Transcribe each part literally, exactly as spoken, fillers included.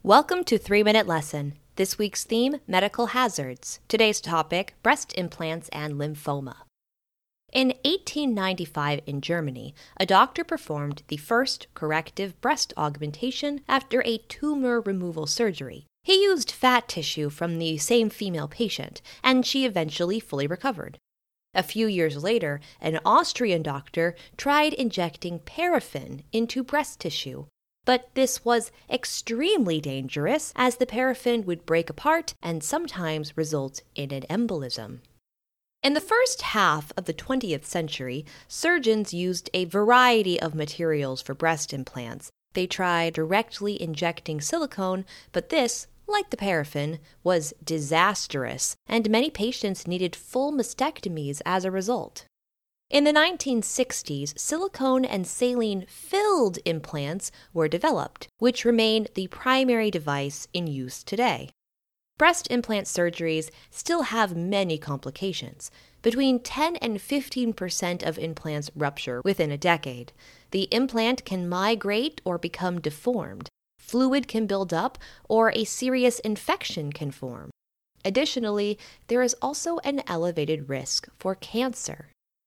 Welcome to three minute Lesson. This week's theme, medical hazards. Today's topic, breast implants and lymphoma. In eighteen ninety-five in Germany, a doctor performed the first corrective breast augmentation after a tumor removal surgery. He used fat tissue from the same female patient, and she eventually fully recovered. A few years later, an Austrian doctor tried injecting paraffin into breast tissue. But this was extremely dangerous as the paraffin would break apart and sometimes result in an embolism. In the first half of the twentieth century, surgeons used a variety of materials for breast implants. They tried directly injecting silicone, but this, like the paraffin, was disastrous, and many patients needed full mastectomies as a result. In the nineteen sixties, silicone and saline-filled implants were developed, which remain the primary device in use today. Breast implant surgeries still have many complications. Between ten and fifteen percent of implants rupture within a decade. The implant can migrate or become deformed. Fluid can build up, or a serious infection can form. Additionally, there is also an elevated risk for cancer.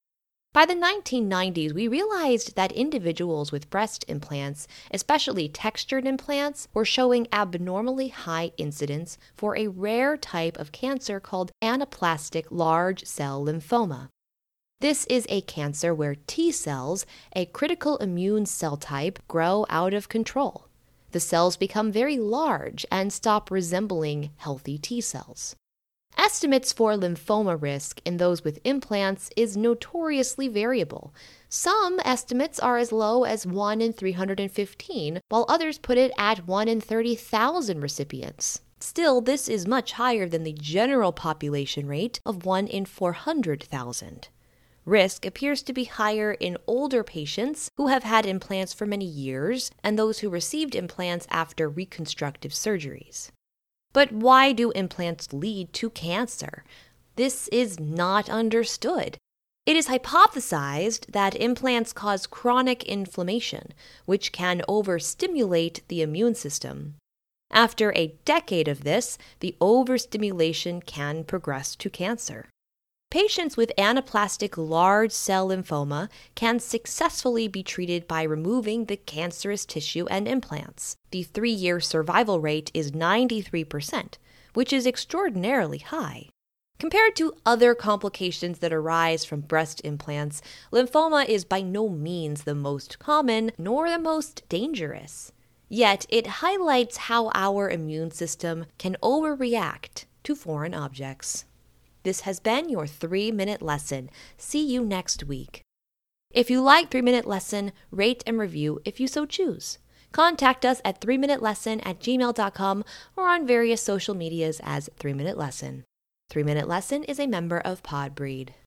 By the nineteen nineties, we realized that individuals with breast implants, especially textured implants, were showing abnormally high incidence for a rare type of cancer called anaplastic large cell lymphoma. This is a cancer where T cells, a critical immune cell type, grow out of control. The cells become very large and stop resembling healthy T cells. Estimates for lymphoma risk in those with implants is notoriously variable. Some estimates are as low as one in three hundred fifteen, while others put it at one in thirty thousand recipients. Still, this is much higher than the general population rate of one in four hundred thousand. Risk appears to be higher in older patients who have had implants for many years and those who received implants after reconstructive surgeries. But why do implants lead to cancer? This is not understood. It is hypothesized that implants cause chronic inflammation, which can overstimulate the immune system. After a decade of this, the overstimulation can progress to cancer. Patients with anaplastic large cell lymphoma can successfully be treated by removing the cancerous tissue and implants. The three-year survival rate is ninety-three percent, which is extraordinarily high. Compared to other complications that arise from breast implants, lymphoma is by no means the most common nor the most dangerous. Yet it highlights how our immune system can overreact to foreign objects. This has been your three minute Lesson. See you next week. If you like three minute Lesson, rate and review if you so choose. Contact us at three minute lesson at gmail dot com or on various social medias as three minute Lesson. three minute Lesson is a member of Podbreed.